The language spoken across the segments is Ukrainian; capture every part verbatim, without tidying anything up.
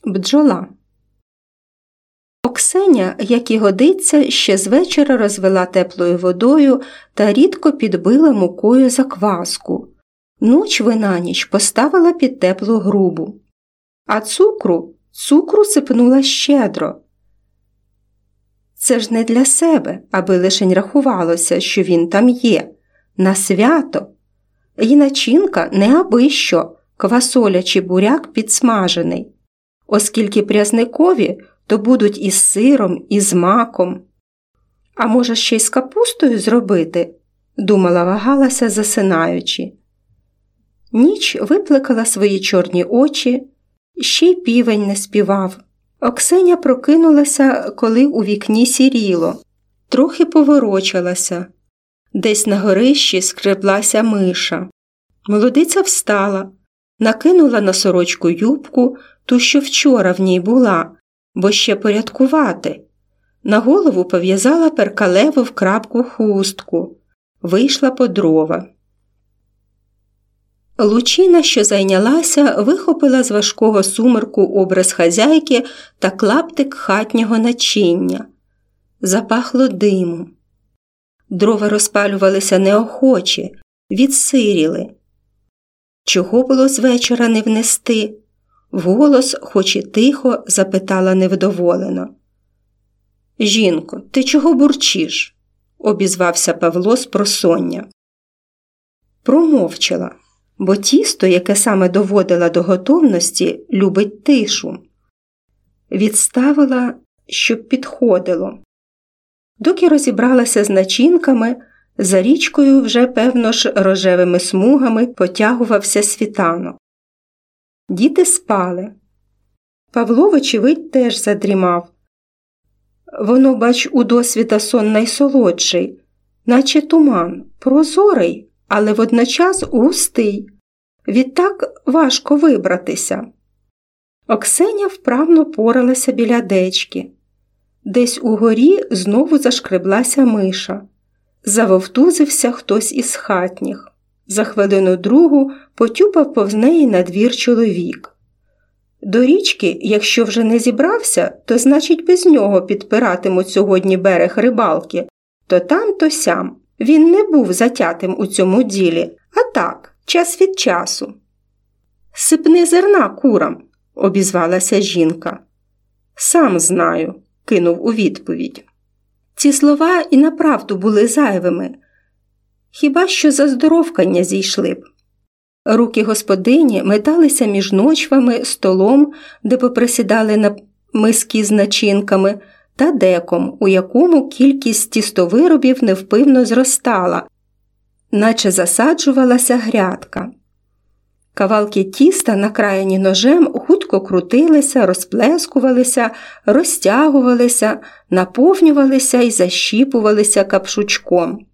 Бджола. Оксеня, як і годиться, ще з вечора розвела теплою водою та рідко підбила мукою закваску. Ночви на ніч поставила під теплу грубу. А цукру, цукру сипнула щедро. Це ж не для себе, аби лишень рахувалося, що він там є. На свято. І начинка не аби що, квасоля чи буряк підсмажений. Оскільки прязникові, то будуть із сиром, і з маком. А може ще й з капустою зробити? Думала, вагалася, засинаючи. Ніч виплакала свої чорні очі, ще й півень не співав. Оксеня прокинулася, коли у вікні сіріло. Трохи поворочилася. Десь на горищі скреблася миша. Молодиця встала, накинула на сорочку юбку, ту, що вчора в ній була, бо ще порядкувати. На голову пов'язала перкалеву в крапку хустку. Вийшла по дрова. Лучина, що зайнялася, вихопила з важкого сумерку образ хазяйки та клаптик хатнього начиння. Запахло димом. Дрова розпалювалися неохоче, відсиріли. Чого було з вечора не внести? Вголос, хоч і тихо, запитала невдоволено. «Жінко, ти чого бурчиш?» – обізвався Павло з просоння. Промовчала, бо тісто, яке саме доводила до готовності, любить тишу. Відставила, щоб підходило. Доки розібралася з начинками, за річкою вже, певно ж, рожевими смугами потягувався світанок. Діти спали. Павло, вочевидь, теж задрімав. Воно, бач, у досвіта сон найсолодший, наче туман, прозорий, але водночас густий. Відтак важко вибратися. Оксеня вправно поралася біля дечки. Десь угорі знову зашкреблася миша. Завовтузився хтось із хатніх. За хвилину-другу потюпав повз неї на двір чоловік. До річки, якщо вже не зібрався, то значить без нього підпиратимуть сьогодні берег рибалки. То там, то сям. Він не був затятим у цьому ділі, а так, час від часу. «Сипни зерна курам», – обізвалася жінка. «Сам знаю», – кинув у відповідь. Ці слова і направду були зайвими. Хіба що за здоровкання зійшли б. Руки господині металися між ночвами, столом, де поприсідали на миски з начинками, та деком, у якому кількість тістовиробів невпинно зростала, наче засаджувалася грядка. Кавалки тіста, накраяні ножем, хутко крутилися, розплескувалися, розтягувалися, наповнювалися і защіпувалися капшучком.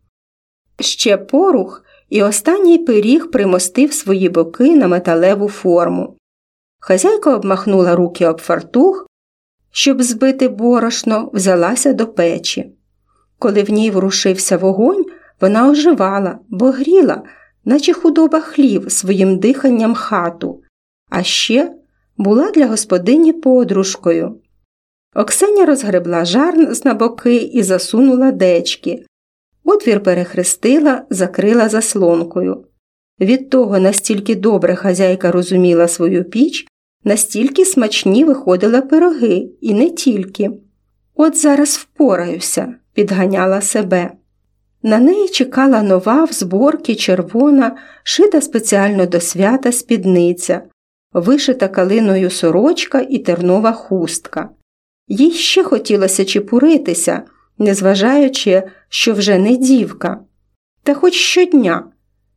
Ще порух, і останній пиріг примостив свої боки на металеву форму. Хазяйка обмахнула руки об фартух, щоб збити борошно, взялася до печі. Коли в ній ворушився вогонь, вона оживала, бо гріла, наче худоба хлів своїм диханням хату, а ще була для господині подружкою. Оксеня розгребла жарн з на боки і засунула дечки. Отвір перехрестила, закрила заслонкою. Від того, настільки добре хазяйка розуміла свою піч, настільки смачні виходили пироги, і не тільки. «От зараз впораюся», – підганяла себе. На неї чекала нова в зборці червона, шита спеціально до свята спідниця, вишита калиною сорочка і тернова хустка. Їй ще хотілося чепуритися, незважаючи, що вже не дівка. Та хоч щодня.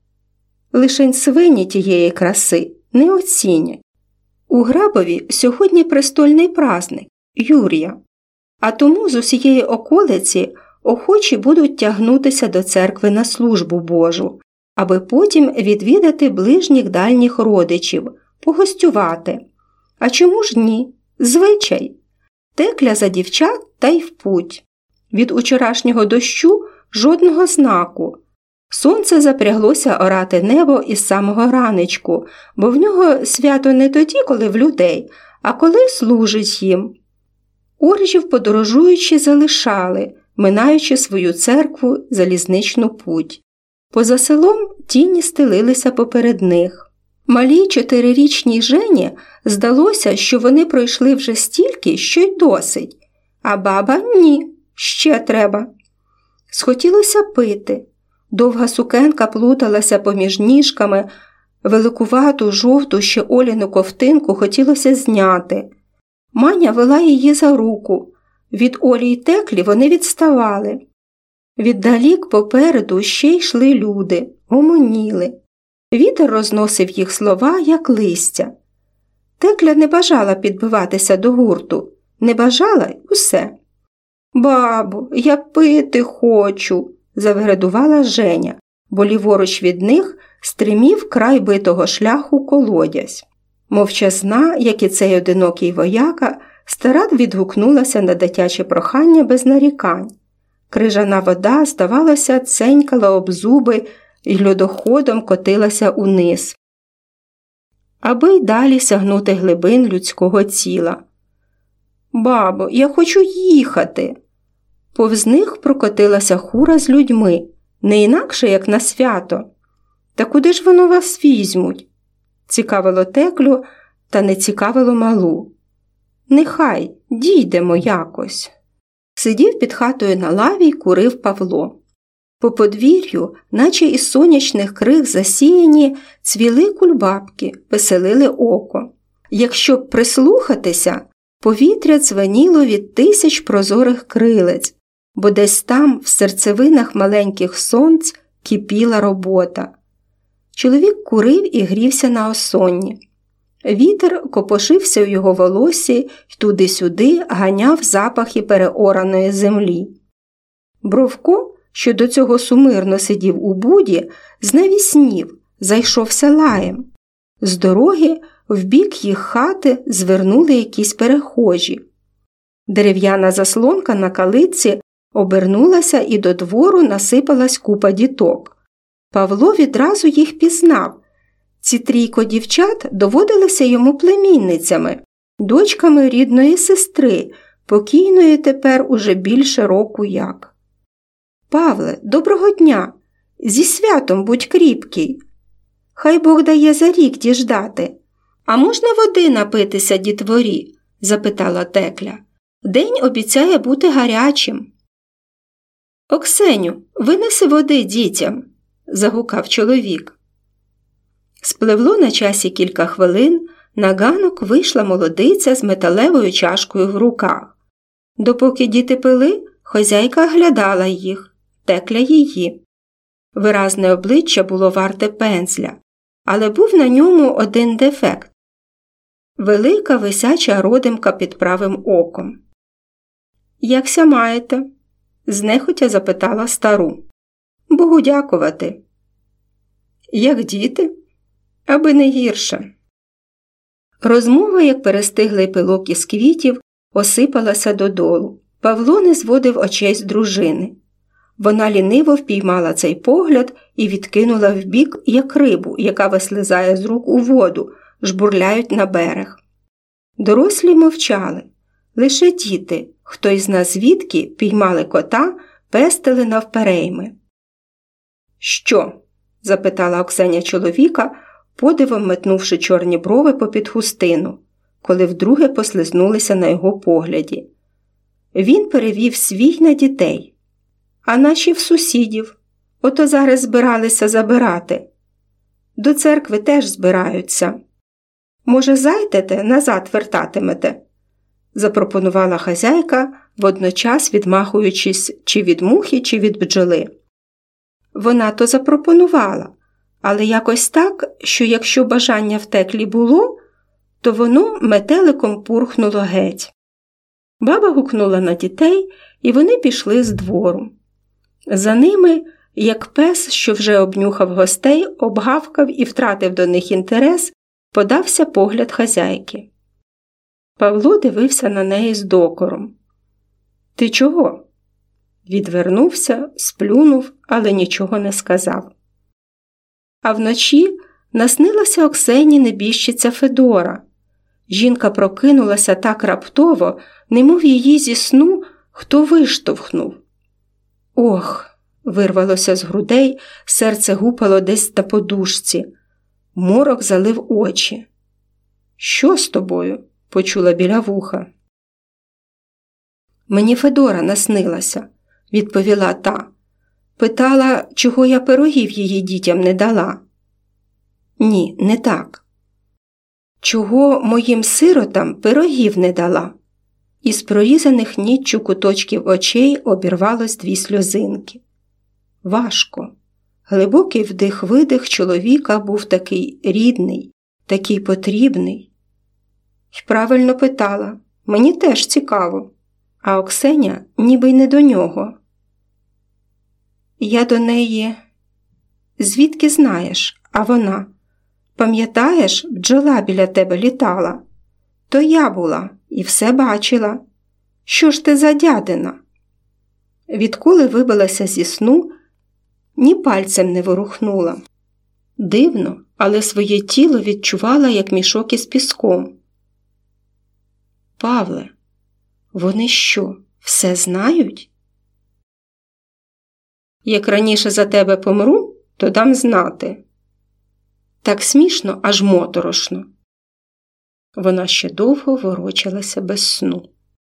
Лишень свині тієї краси не оцінять. У Грабові сьогодні престольний праздник – Юрія. А тому з усієї околиці охочі будуть тягнутися до церкви на службу Божу, аби потім відвідати ближніх дальніх родичів, погостювати. А чому ж ні? Звичай. Текля за дівчат та й в путь. Від учорашнього дощу жодного знаку. Сонце запряглося орати небо із самого ранечку, бо в нього свято не тоді, коли в людей, а коли служить їм. Оржів подорожуючи залишали, минаючи свою церкву залізничну путь. Поза селом тіні стелилися поперед них. Малій чотирирічній Жені здалося, що вони пройшли вже стільки, що й досить. А баба – ні, ще треба. Схотілося пити. Довга сукенка плуталася поміж ніжками, великувату, жовту ще Оліну ковтинку хотілося зняти. Маня вела її за руку. Від Олі й Теклі вони відставали. Віддалік попереду ще йшли люди, гомоніли. Вітер розносив їх слова, як листя. Текля не бажала підбиватися до гурту. Не бажала й усе. «Бабу, я пити хочу», – завградувала Женя, бо ліворуч від них стримів край битого шляху колодязь. Мовчазна, як і цей одинокий вояка, стара відгукнулася на дитяче прохання без нарікань. Крижана вода, здавалося, ценькала об зуби і льодоходом котилася униз, аби й далі сягнути глибин людського тіла. «Бабо, я хочу їхати!» Повз них прокотилася хура з людьми, не інакше, як на свято. «Та куди ж воно вас візьмуть?» Цікавило Теклю, та не цікавило малу. «Нехай, дійдемо якось». Сидів під хатою на лаві й курив Павло. По подвір'ю, наче із сонячних крих засіяні, цвіли кульбабки, веселили око. Якщо б прислухатися, повітря дзвеніло від тисяч прозорих крилець, бо десь там, в серцевинах маленьких сонць, кипіла робота. Чоловік курив і грівся на осонні. Вітер копошився у його волоссі й туди-сюди ганяв запахи переораної землі. Бровко, що до цього сумирно сидів у буді, знавіснів, зайшовся лаєм. З дороги в бік їх хати звернули якісь перехожі. Дерев'яна заслонка на калитці обернулася і до двору насипалась купа діток. Павло відразу їх пізнав. Ці трійко дівчат доводилися йому племінницями, дочками рідної сестри, покійної тепер уже більше року як. «Павле, доброго дня! Зі святом будь кріпкий! Хай Бог дає за рік діждати. А можна води напитися дітворі?» – запитала Текля. «День обіцяє бути гарячим». «Оксеню, винеси води дітям!» – загукав чоловік. Спливло на часі кілька хвилин, на ганок вийшла молодиця з металевою чашкою в руках. Допоки діти пили, хозяйка глядала їх, Текля її. Виразне обличчя було варте пензля, але був на ньому один дефект – велика висяча родимка під правим оком. «Якся маєте?» – знехотя запитала стару. «Богу дякувати». «Як діти?» «Аби не гірше». Розмова, як перестиглий пилок із квітів, осипалася додолу. Павло не зводив очей з дружини. Вона ліниво впіймала цей погляд і відкинула вбік, як рибу, яка вислизає з рук у воду, жбурляють на берег. Дорослі мовчали. Лише діти, хто із нас звідки, піймали кота, пестили навперейми. «Що?» – запитала Оксеня чоловіка, подивом метнувши чорні брови попід хустину, коли вдруге послизнулися на його погляді. Він перевів свій на дітей. «А наші в сусідів. Ото зараз збиралися забирати. До церкви теж збираються. Може, зайдете, назад вертатимете?» – запропонувала хазяйка, водночас відмахуючись чи від мухи, чи від бджоли. Вона то запропонувала, але якось так, що якщо бажання в Теклі було, то воно метеликом пурхнуло геть. Баба гукнула на дітей, і вони пішли з двору. За ними, як пес, що вже обнюхав гостей, обгавкав і втратив до них інтерес, подався погляд хазяйки. Павло дивився на неї з докором. «Ти чого?» Відвернувся, сплюнув, але нічого не сказав. А вночі наснилася Оксені небіжчиця Федора. Жінка прокинулася так раптово, немов її зі сну хто виштовхнув. «Ох!» – вирвалося з грудей, серце гупало десь на подушці. Морок залив очі. «Що з тобою?» – почула біля вуха. «Мені Федора наснилася», – відповіла та. «Питала, чого я пирогів її дітям не дала». «Ні, не так. Чого моїм сиротам пирогів не дала?» Із прорізаних ніччю куточків очей обірвалось дві сльозинки. Важко. Глибокий вдих-видих чоловіка був такий рідний, такий потрібний. й правильно питала. Мені теж цікаво. А Оксеня ніби й не до нього. Я до неї... Звідки знаєш? А вона? Пам'ятаєш, бджола біля тебе літала? То я була і все бачила. Що ж ти за дядина? Відколи вибилася зі сну, ні пальцем не ворухнула. Дивно, але своє тіло відчувала, як мішок із піском. Павле, вони що, все знають? Як раніше за тебе помру, то дам знати. Так смішно, аж моторошно. Вона ще довго ворочалася без сну.